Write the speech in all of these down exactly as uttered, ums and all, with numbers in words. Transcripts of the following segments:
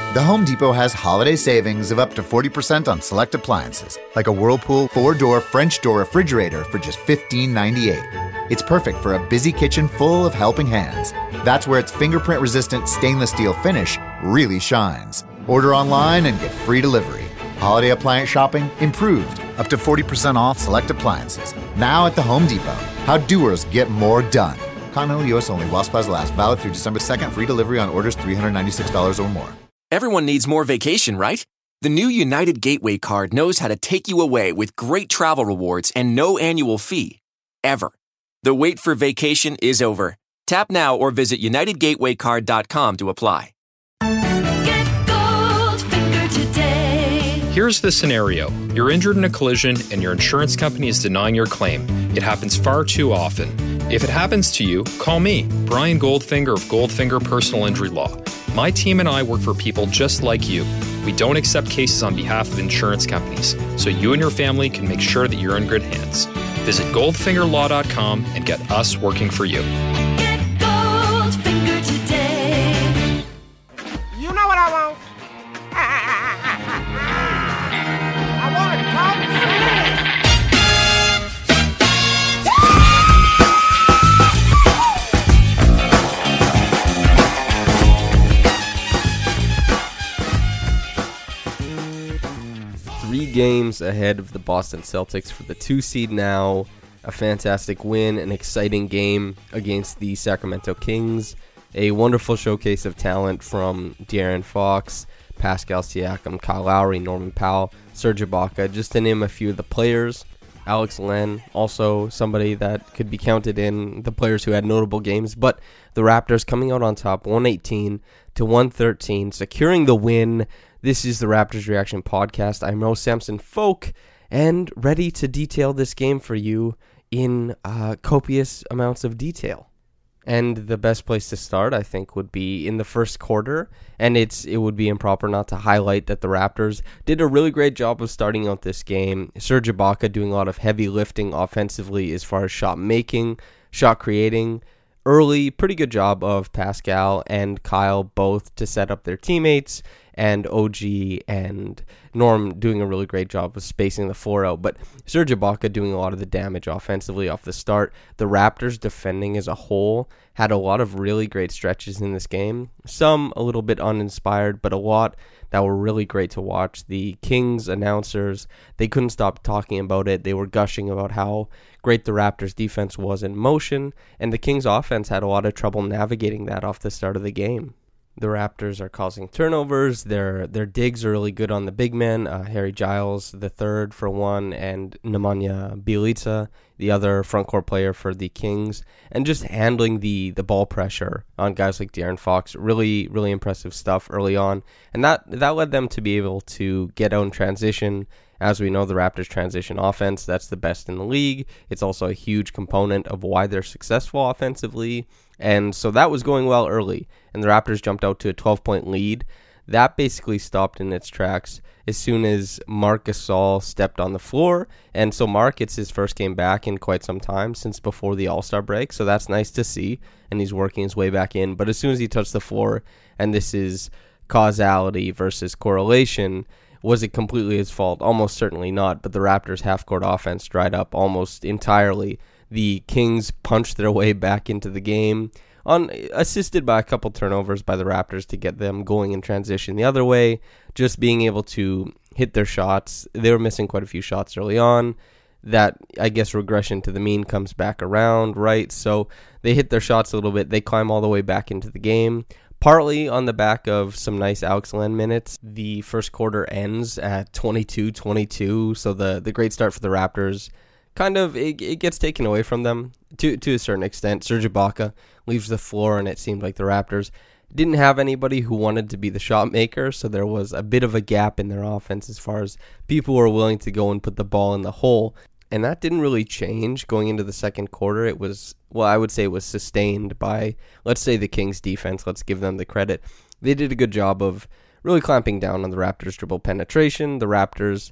The Home Depot has holiday savings of up to forty percent on select appliances, like a Whirlpool four-door French door refrigerator for just fifteen ninety-eight. It's perfect for a busy kitchen full of helping hands. That's where its fingerprint-resistant stainless steel finish really shines. Order online and get free delivery. Holiday appliance shopping improved, up to forty percent off select appliances. Now at the Home Depot. How doers get more done. Continental U S only while supplies last. Valid through December second. Free delivery on orders three hundred ninety-six dollars or more. Everyone needs more vacation, right? The new United Gateway card knows how to take you away with great travel rewards and no annual fee. Ever. The wait for vacation is over. Tap now or visit united gateway card dot com to apply. Get Goldfinger today. Here's the scenario. You're injured in a collision and your insurance company is denying your claim. It happens far too often. If it happens to you, call me, Brian Goldfinger of Goldfinger Personal Injury Law. My team and I work for people just like you. We don't accept cases on behalf of insurance companies, so you and your family can make sure that you're in good hands. Visit goldfinger law dot com and get us working for you. Get Goldfinger today. You know what I want? I want a dog. Three games ahead of the Boston Celtics for the two seed now. A fantastic win, an exciting game against the Sacramento Kings. A wonderful showcase of talent from De'Aaron Fox, Pascal Siakam, Kyle Lowry, Norman Powell, Serge Ibaka, just to name a few of the players. Alex Len, also somebody that could be counted in the players who had notable games. But the Raptors coming out on top, one eighteen to one thirteen, securing the win. This is the Raptors Reaction Podcast. I'm Rose Samson Folk, and ready to detail this game for you in uh, copious amounts of detail. And the best place to start, I think, would be in the first quarter. And it's it would be improper not to highlight that the Raptors did a really great job of starting out this game. Serge Ibaka doing a lot of heavy lifting offensively as far as shot making, shot creating. Early, pretty good job of Pascal and Kyle both to set up their teammates, and O G and Norm doing a really great job of spacing the floor out. But Serge Ibaka doing a lot of the damage offensively off the start. The Raptors defending as a whole had a lot of really great stretches in this game. Some a little bit uninspired, but a lot that were really great to watch. The Kings announcers, they couldn't stop talking about it. They were gushing about how great the Raptors defense was in motion, and the Kings offense had a lot of trouble navigating that off the start of the game. The Raptors are causing turnovers. Their their digs are really good on the big men. Uh, Harry Giles, the third for one, and Nemanja Bjelica, the other front court player for the Kings, and just handling the the ball pressure on guys like De'Aaron Fox. Really, really impressive stuff early on, and that that led them to be able to get out in transition. As we know, the Raptors' transition offense, that's the best in the league. It's also a huge component of why they're successful offensively. And so that was going well early, and the Raptors jumped out to a twelve-point lead. That basically stopped in its tracks as soon as Marc Gasol stepped on the floor. And so Marc gets his first game back in quite some time, since before the All-Star break. So that's nice to see, and he's working his way back in. But as soon as he touched the floor, and this is causality versus correlation, was it completely his fault? Almost certainly not, but the Raptors' half-court offense dried up almost entirely. The Kings punched their way back into the game, on assisted by a couple turnovers by the Raptors to get them going in transition the other way, just being able to hit their shots. They were missing quite a few shots early on. That, I guess, regression to the mean comes back around, right? So they hit their shots a little bit. They climb all the way back into the game. Partly on the back of some nice Alex Len minutes. The first quarter ends at twenty-two twenty-two, so the, the great start for the Raptors kind of, it, it gets taken away from them to, to a certain extent. Serge Ibaka leaves the floor, and it seemed like the Raptors didn't have anybody who wanted to be the shot maker, so there was a bit of a gap in their offense as far as people who were willing to go and put the ball in the hole. And that didn't really change going into the second quarter. It was, well, I would say it was sustained by, let's say, the Kings defense. Let's give them the credit. They did a good job of really clamping down on the Raptors' dribble penetration. The Raptors,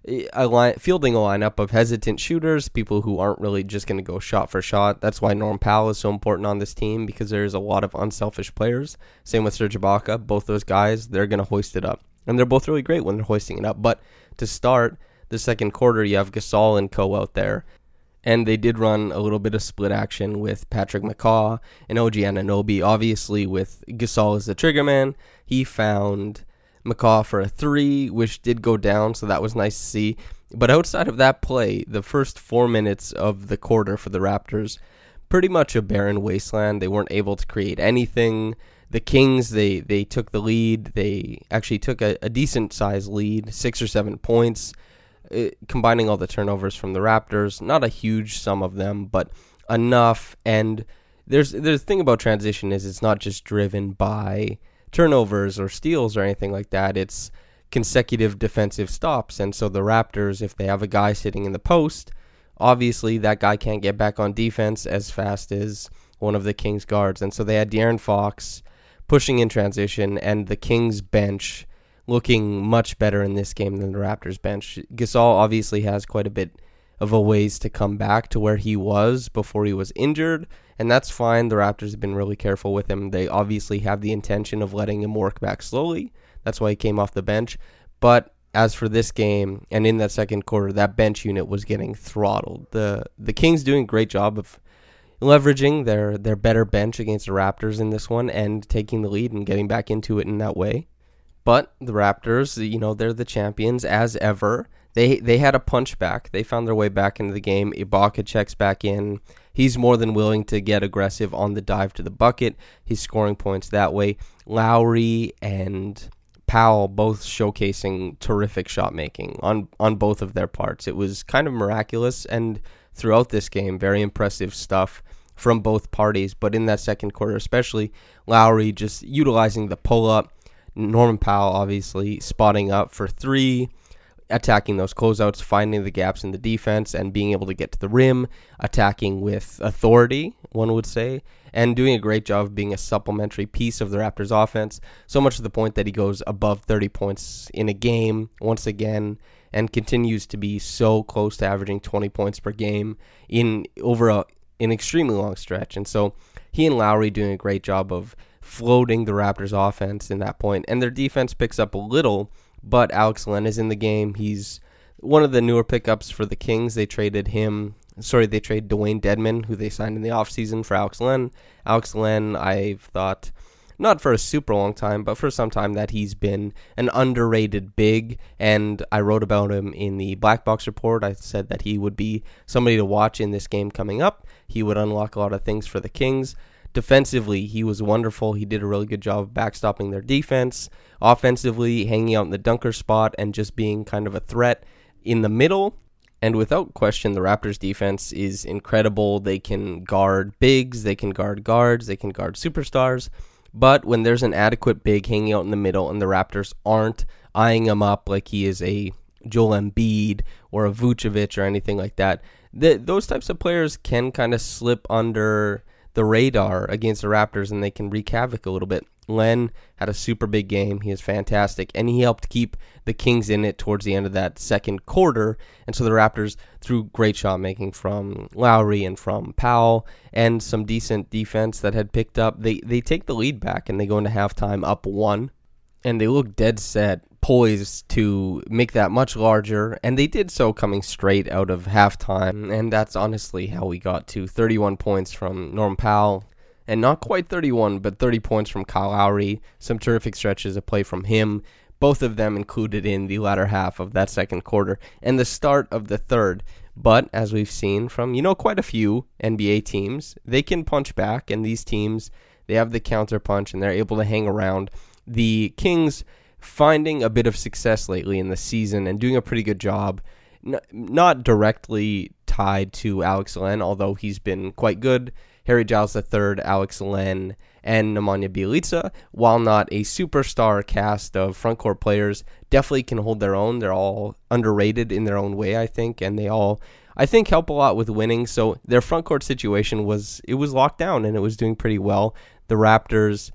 a line, fielding a lineup of hesitant shooters, people who aren't really just going to go shot for shot. That's why Norm Powell is so important on this team, because there's a lot of unselfish players. Same with Serge Ibaka. Both those guys, they're going to hoist it up. And they're both really great when they're hoisting it up. But to start the second quarter, you have Gasol and Co out there. And they did run a little bit of split action with Patrick McCaw and O G Anunoby. Obviously, with Gasol as the trigger man, he found McCaw for a three, which did go down, so that was nice to see. But outside of that play, the first four minutes of the quarter for the Raptors, pretty much a barren wasteland. They weren't able to create anything. The Kings, they, they took the lead. They actually took a, a decent-sized lead, six or seven points, uh, combining all the turnovers from the Raptors. Not a huge sum of them, but enough. And there's, there's the thing about transition is it's not just driven by turnovers or steals or anything like that. It's consecutive defensive stops. And so the Raptors, if they have a guy sitting in the post, obviously that guy can't get back on defense as fast as one of the Kings guards. And so they had De'Aaron Fox pushing in transition, and the Kings bench looking much better in this game than the Raptors bench. Gasol obviously has quite a bit of a ways to come back to where he was before he was injured, and that's fine. The Raptors have been really careful with him. They obviously have the intention of letting him work back slowly. That's why he came off the bench. But as for this game, and in that second quarter, that bench unit was getting throttled. The the Kings doing a great job of leveraging their, their better bench against the Raptors in this one and taking the lead and getting back into it in that way. But the Raptors, you know, they're the champions as ever. They they had a punch back. They found their way back into the game. Ibaka checks back in. He's more than willing to get aggressive on the dive to the bucket. He's scoring points that way. Lowry and Powell both showcasing terrific shot making on, on both of their parts. It was kind of miraculous, and throughout this game, very impressive stuff from both parties. But in that second quarter especially, Lowry just utilizing the pull-up. Norman Powell obviously spotting up for three, attacking those closeouts, finding the gaps in the defense, and being able to get to the rim, attacking with authority, one would say, and doing a great job of being a supplementary piece of the Raptors offense, so much to the point that he goes above thirty points in a game once again, and continues to be so close to averaging twenty points per game in over a, an extremely long stretch. And so he and Lowry doing a great job of floating the Raptors offense in that point, and their defense picks up a little. But Alex Len is in the game. He's one of the newer pickups for the Kings. They traded him, sorry, they traded Dwayne Dedman, who they signed in the offseason, for Alex Len. Alex Len, I've thought, not for a super long time, but for some time, that he's been an underrated big, and I wrote about him in the Black Box Report. I said that he would be somebody to watch in this game coming up. He would unlock a lot of things for the Kings. Defensively, he was wonderful. He did a really good job of backstopping their defense. Offensively, hanging out in the dunker spot and just being kind of a threat in the middle. And without question, the Raptors defense is incredible. They can guard bigs, they can guard guards, they can guard superstars. But when there's an adequate big hanging out in the middle and the Raptors aren't eyeing him up like he is a Joel Embiid or a Vucevic or anything like that, the, those types of players can kind of slip under the radar against the Raptors, and they can wreak havoc a little bit. Len had a super big game. He is fantastic, and he helped keep the Kings in it towards the end of that second quarter. And so the Raptors, through great shot making from Lowry and from Powell and some decent defense that had picked up, they, they take the lead back, and they go into halftime up one, and they look dead set, poised to make that much larger, and they did so coming straight out of halftime. And that's honestly how we got to thirty-one points from Norm Powell, and not quite thirty-one, but thirty points from Kyle Lowry. Some terrific stretches of play from him, both of them included in the latter half of that second quarter and the start of the third. But as we've seen from, you know, quite a few N B A teams, they can punch back, and these teams, they have the counter punch, and they're able to hang around. The Kings finding a bit of success lately in the season and doing a pretty good job, N- not directly tied to Alex Len, although he's been quite good. Harry Giles the third, Alex Len, and Nemanja Bjelica, while not a superstar cast of frontcourt players, definitely can hold their own. They're all underrated in their own way, I think, and they all, I think, help a lot with winning. So their frontcourt situation was, it was locked down, and it was doing pretty well. The Raptors,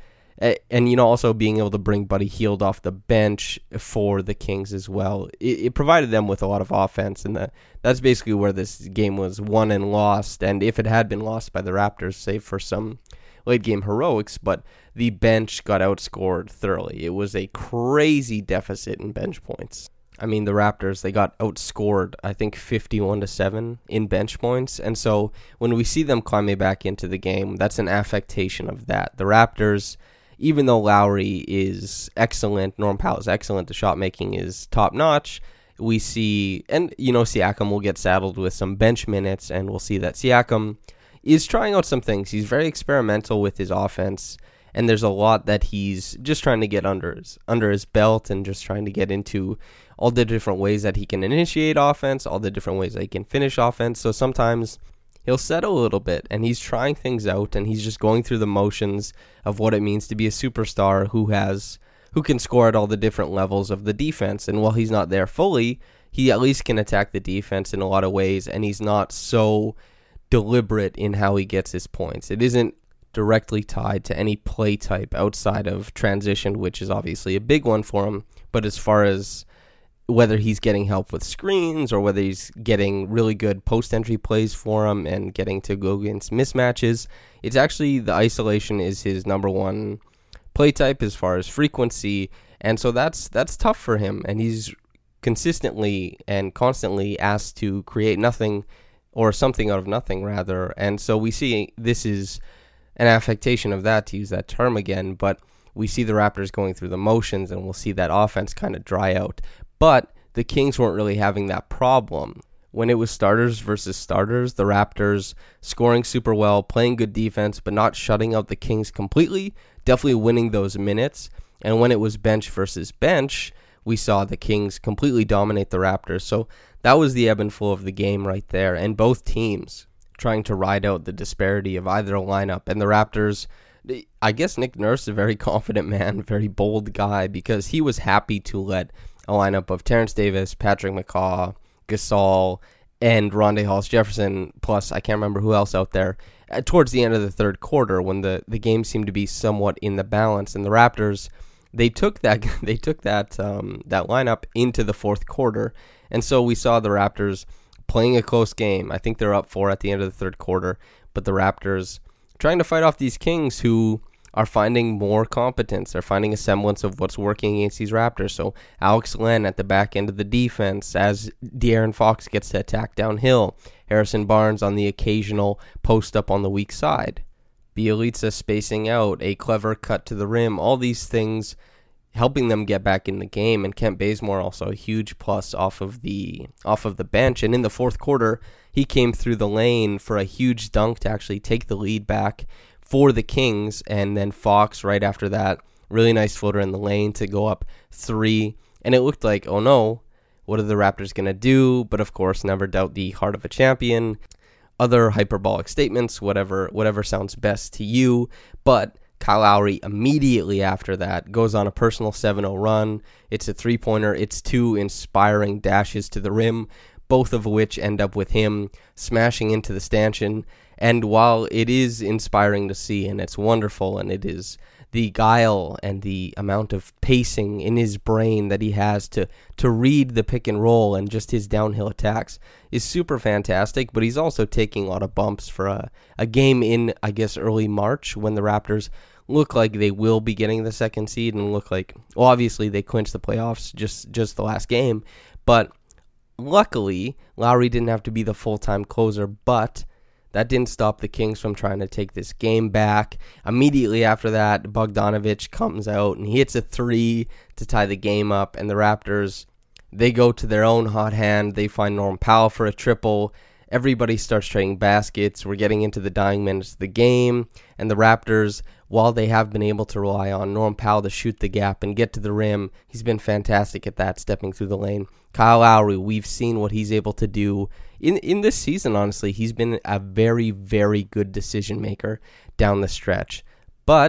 A- And, you know, also being able to bring Buddy Hield off the bench for the Kings as well. It, it provided them with a lot of offense, and the, that's basically where this game was won and lost. And if it had been lost by the Raptors, save for some late-game heroics, but the bench got outscored thoroughly. It was a crazy deficit in bench points. I mean, the Raptors, they got outscored, I think, fifty-one to seven in bench points. And so when we see them climbing back into the game, that's an affectation of that. The Raptors, even though Lowry is excellent, Norm Powell is excellent, the shot making is top-notch, we see, and, you know, Siakam will get saddled with some bench minutes, and we'll see that Siakam is trying out some things. He's very experimental with his offense, and there's a lot that he's just trying to get under his, under his belt and just trying to get into all the different ways that he can initiate offense, all the different ways that he can finish offense. So sometimes he'll settle a little bit, and he's trying things out, and he's just going through the motions of what it means to be a superstar who has who can score at all the different levels of the defense. And while he's not there fully, he at least can attack the defense in a lot of ways, and he's not so deliberate in how he gets his points. It isn't directly tied to any play type outside of transition, which is obviously a big one for him. But as far as whether he's getting help with screens or whether he's getting really good post-entry plays for him and getting to go against mismatches, it's actually the isolation is his number one play type as far as frequency. And so that's that's tough for him. And he's consistently and constantly asked to create nothing or something out of nothing, rather. And so we see this is an affectation of that, to use that term again, but we see the Raptors going through the motions, and we'll see that offense kind of dry out. But the Kings weren't really having that problem. When it was starters versus starters, the Raptors scoring super well, playing good defense, but not shutting out the Kings completely, definitely winning those minutes. And when it was bench versus bench, we saw the Kings completely dominate the Raptors. So that was the ebb and flow of the game right there. And both teams trying to ride out the disparity of either lineup. And the Raptors, I guess Nick Nurse, a very confident man, very bold guy, because he was happy to let a lineup of Terrence Davis, Patrick McCaw, Gasol, and Rondae Hollis-Jefferson, plus I can't remember who else out there, uh, towards the end of the third quarter when the, the game seemed to be somewhat in the balance. And the Raptors, they took that they took that um, that lineup into the fourth quarter. And so we saw the Raptors playing a close game. I think they're up four at the end of the third quarter, but the Raptors trying to fight off these Kings who are finding more competence. They're finding a semblance of what's working against these Raptors. So Alex Len at the back end of the defense as De'Aaron Fox gets to attack downhill. Harrison Barnes on the occasional post up on the weak side. Bjelica spacing out, a clever cut to the rim. All these things helping them get back in the game. And Kent Bazemore also a huge plus off of the off of the bench. And in the fourth quarter, he came through the lane for a huge dunk to actually take the lead back for the Kings. And then Fox right after that, really nice floater in the lane to go up three. And it looked like, oh no, what are the Raptors going to do? But of course, never doubt the heart of a champion. Other hyperbolic statements, whatever whatever sounds best to you. But Kyle Lowry immediately after that goes on a personal seven oh run. It's a three-pointer. It's two inspiring dashes to the rim, both of which end up with him smashing into the stanchion. And while it is inspiring to see and it's wonderful and it is the guile and the amount of pacing in his brain that he has to, to read the pick and roll and just his downhill attacks is super fantastic, but he's also taking a lot of bumps for a, a game in, I guess, early March when the Raptors look like they will be getting the second seed and look like, well, obviously they clinched the playoffs just, just the last game, but luckily Lowry didn't have to be the full-time closer, but that didn't stop the Kings from trying to take this game back. Immediately after that, Bogdanovich comes out and he hits a three to tie the game up. And the Raptors, they go to their own hot hand. They find Norm Powell for a triple. Everybody starts trading baskets. We're getting into the dying minutes of the game. And the Raptors, while they have been able to rely on Norm Powell to shoot the gap and get to the rim, he's been fantastic at that, stepping through the lane. Kyle Lowry, we've seen what he's able to do. In in this season, honestly, he's been a very, very good decision maker down the stretch. But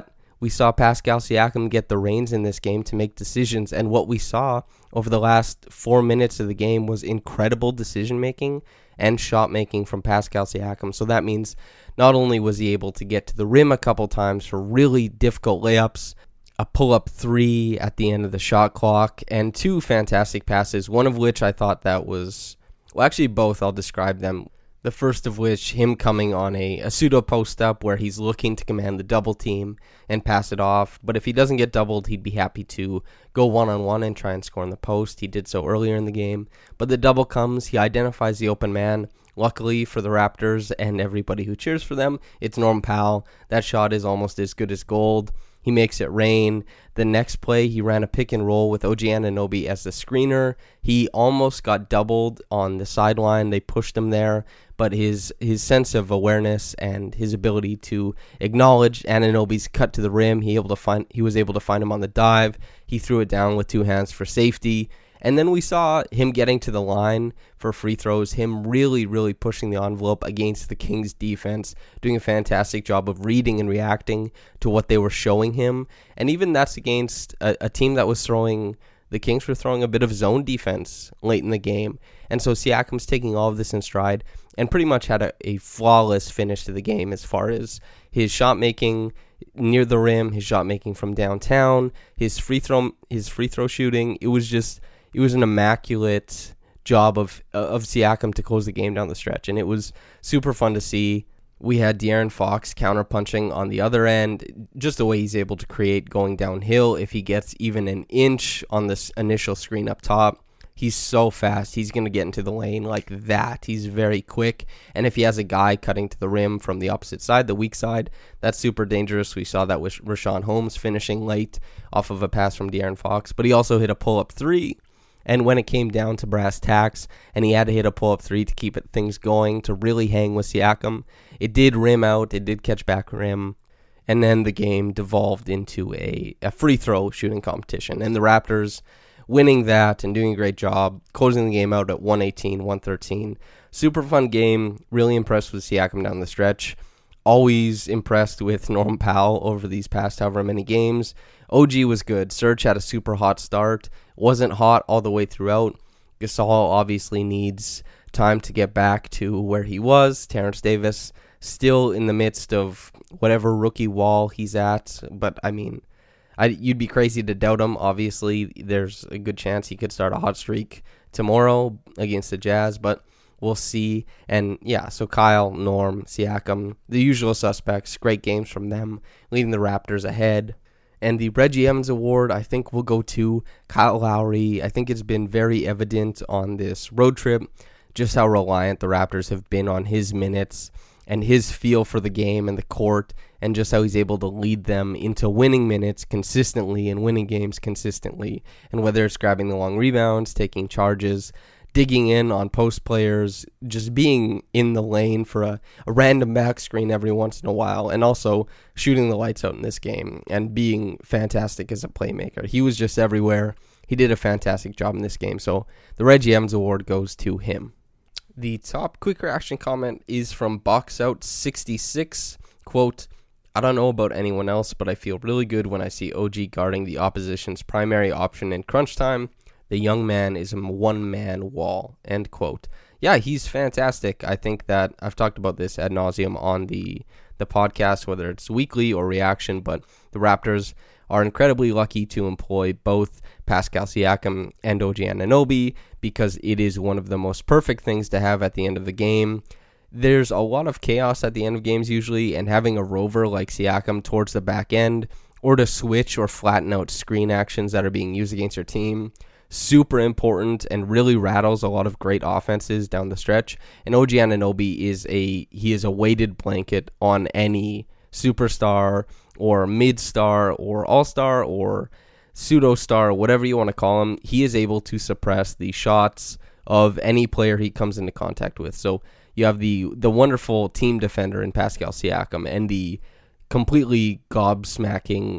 we saw Pascal Siakam get the reins in this game to make decisions, and what we saw over the last four minutes of the game was incredible decision-making and shot-making from Pascal Siakam. So that means not only was he able to get to the rim a couple times for really difficult layups, a pull-up three at the end of the shot clock, and two fantastic passes, one of which I thought that was, well, actually both, I'll describe them. The first of which, him coming on a, a pseudo post-up where he's looking to command the double team and pass it off. But if he doesn't get doubled, he'd be happy to go one-on-one and try and score in the post. He did so earlier in the game. But the double comes, he identifies the open man. Luckily for the Raptors and everybody who cheers for them, it's Norm Powell. That shot is almost as good as gold. He makes it rain. The next play, he ran a pick and roll with O G Anunoby as the screener. He almost got doubled on the sideline. They pushed him there, but his his sense of awareness and his ability to acknowledge Anunoby's cut to the rim, he able to find he was able to find him on the dive. He threw it down with two hands for safety. And then we saw him getting to the line for free throws, him really, really pushing the envelope against the Kings defense, doing a fantastic job of reading and reacting to what they were showing him. And even that's against a, a team that was throwing, the Kings were throwing a bit of zone defense late in the game. And so Siakam's taking all of this in stride and pretty much had a, a flawless finish to the game as far as his shot making near the rim, his shot making from downtown, his free throw, his free throw shooting. It was just... It was an immaculate job of of Siakam to close the game down the stretch, and it was super fun to see. We had De'Aaron Fox counterpunching on the other end, just the way he's able to create going downhill. If he gets even an inch on this initial screen up top, he's so fast. He's going to get into the lane like that. He's very quick, and if he has a guy cutting to the rim from the opposite side, the weak side, that's super dangerous. We saw that with Richaun Holmes finishing late off of a pass from De'Aaron Fox, but he also hit a pull-up three. And when it came down to brass tacks, and he had to hit a pull-up three to keep it, things going, to really hang with Siakam, it did rim out, it did catch back rim, and then the game devolved into a, a free throw shooting competition. And the Raptors winning that and doing a great job, closing the game out at one eighteen, one thirteen. Super fun game, really impressed with Siakam down the stretch. Always impressed with Norm Powell over these past however many games. O G was good. Serge had a super hot start. Wasn't hot all the way throughout. Gasol obviously needs time to get back to where he was. Terrence Davis still in the midst of whatever rookie wall he's at. But, I mean, I, you'd be crazy to doubt him. Obviously, there's a good chance he could start a hot streak tomorrow against the Jazz. But we'll see. And, yeah, so Kyle, Norm, Siakam, the usual suspects. Great games from them, leading the Raptors ahead. And the Reggie Evans Award, I think, will go to Kyle Lowry. I think it's been very evident on this road trip just how reliant the Raptors have been on his minutes and his feel for the game and the court, and just how he's able to lead them into winning minutes consistently and winning games consistently. And whether it's grabbing the long rebounds, taking charges, digging in on post players, just being in the lane for a, a random back screen every once in a while, and also shooting the lights out in this game and being fantastic as a playmaker. He was just everywhere. He did a fantastic job in this game, so the Reggie Evans Award goes to him. The top quick reaction comment is from Box Out sixty-six, quote, "I don't know about anyone else, but I feel really good when I see O G guarding the opposition's primary option in crunch time. The young man is a one-man wall," end quote. Yeah, he's fantastic. I think that I've talked about this ad nauseum on the, the podcast, whether it's weekly or reaction, but the Raptors are incredibly lucky to employ both Pascal Siakam and O G Anunoby because it is one of the most perfect things to have at the end of the game. There's a lot of chaos at the end of games usually, and having a rover like Siakam towards the back end or to switch or flatten out screen actions that are being used against your team, super important and really rattles a lot of great offenses down the stretch. And O G Anunoby is a he is a weighted blanket on any superstar or mid-star or all-star or pseudo-star, whatever you want to call him. He is able to suppress the shots of any player he comes into contact with. So you have the the wonderful team defender in Pascal Siakam and the completely gobsmacking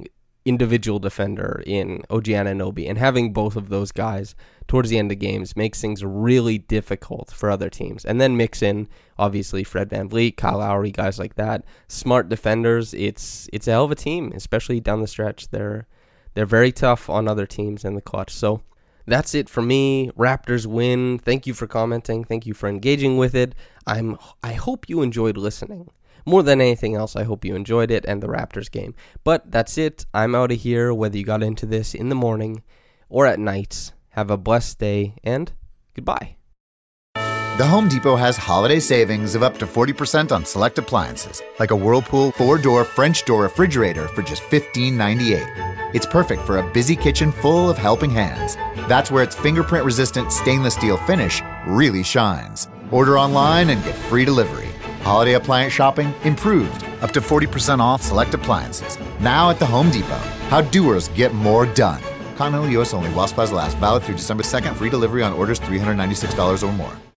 individual defender in O G Anunoby, and having both of those guys towards the end of games makes things really difficult for other teams. And then mix in, obviously, Fred VanVleet, Kyle Lowry, guys like that. Smart defenders. It's it's a hell of a team, especially down the stretch. They're they're very tough on other teams in the clutch. So that's it for me. Raptors win. Thank you for commenting. Thank you for engaging with it. I'm I hope you enjoyed listening. More than anything else, I hope you enjoyed it and the Raptors game. But that's it. I'm out of here, whether you got into this in the morning or at night. Have a blessed day, and goodbye. The Home Depot has holiday savings of up to forty percent on select appliances, like a Whirlpool four-door French door refrigerator for just fifteen ninety-eight. It's perfect for a busy kitchen full of helping hands. That's where its fingerprint-resistant stainless steel finish really shines. Order online and get free delivery. Holiday appliance shopping improved, up to forty percent off select appliances. Now at the Home Depot. How doers get more done. Continental U S only while supplies last. Valid through December second. Free delivery on orders three hundred ninety-six dollars or more.